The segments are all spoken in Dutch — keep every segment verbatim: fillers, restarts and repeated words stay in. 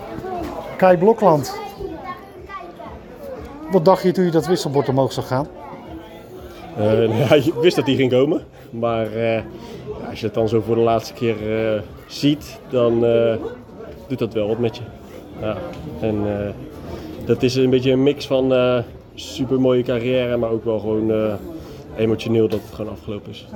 Kai Blokland. Wat dacht je toen je dat wisselbord omhoog zag gaan? Uh, ja, ik wist dat die ging komen. Maar uh, ja, als je het dan zo voor de laatste keer uh, ziet, dan uh, doet dat wel wat met je. Ja. En uh, dat is een beetje een mix van uh, super mooie carrière, maar ook wel gewoon uh, emotioneel dat het gewoon afgelopen is.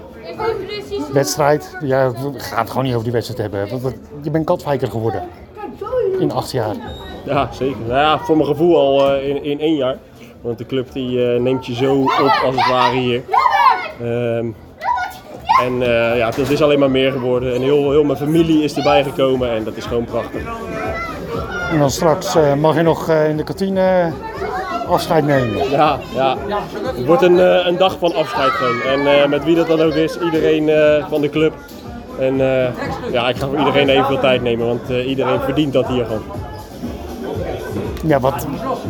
Wedstrijd, ja, we gaan het gewoon niet over die wedstrijd hebben. Want je bent Katwijker geworden in acht jaar. Ja, zeker. Nou ja, voor mijn gevoel al uh, in, in één jaar. Want de club die uh, neemt je zo op als het ware hier. Um, en uh, ja, het is alleen maar meer geworden. En heel, heel mijn familie is erbij gekomen en dat is gewoon prachtig. En dan straks uh, mag je nog uh, in de kantine afscheid nemen. Ja, ja. Het wordt een, uh, een dag van afscheid gewoon. En uh, met wie dat dan ook is, iedereen uh, van de club. En uh, ja, ik ga voor iedereen even veel tijd nemen, want uh, iedereen verdient dat hier gewoon. Ja, wat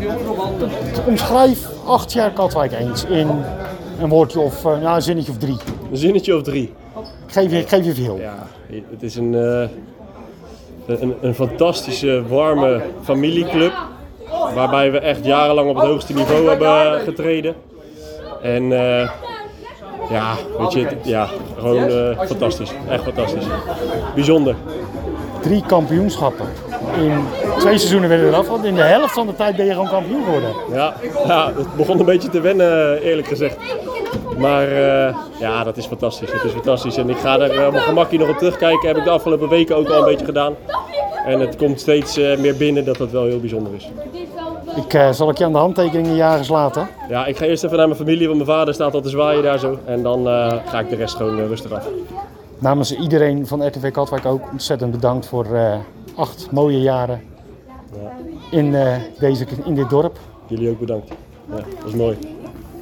omschrijf acht jaar Katwijk eens in een woordje of uh, ja, een zinnetje of drie. Een zinnetje of drie. Ik geef je, ik geef je veel. Ja, het is een, uh, een, een fantastische, warme familieclub. Waarbij we echt jarenlang op het hoogste niveau hebben getreden. En uh, ja, weet je, ja, gewoon uh, fantastisch. Echt fantastisch. Bijzonder. Drie kampioenschappen. In twee seizoenen werden we eraf, want in de helft van de tijd ben je gewoon kampioen geworden. Ja, ja, het begon een beetje te wennen, eerlijk gezegd. Maar uh, ja, dat is fantastisch. Dat is fantastisch. En ik ga er uh, op mijn gemakje nog op terugkijken. Heb ik de afgelopen weken ook al een beetje gedaan. En het komt steeds uh, meer binnen dat dat wel heel bijzonder is. Ik, uh, zal ik je aan de handtekeningen jagers laten? Ja, ik ga eerst even naar mijn familie, want mijn vader staat al te zwaaien daar zo. En dan uh, ga ik de rest gewoon uh, rustig af. Namens iedereen van R T V Katwijk ook ontzettend bedankt voor uh, acht mooie jaren ja. in, uh, deze, in dit dorp. Jullie ook bedankt. Ja, dat was mooi.